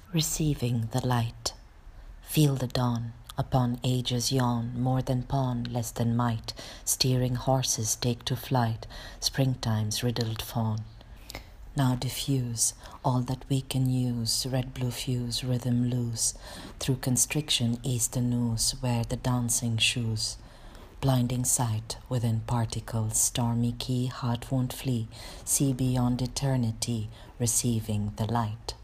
Receiving the light. Feel the dawn. Upon ages yawn, more than pawn, less than might. Steering horses take to flight, springtime's riddled fawn. Now diffuse all that we can use, red blue fuse, rhythm loose. Through constriction ease the noose, wear the dancing shoes. Blinding sight within particles, stormy key, heart won't flee. See beyond eternity, receiving the light.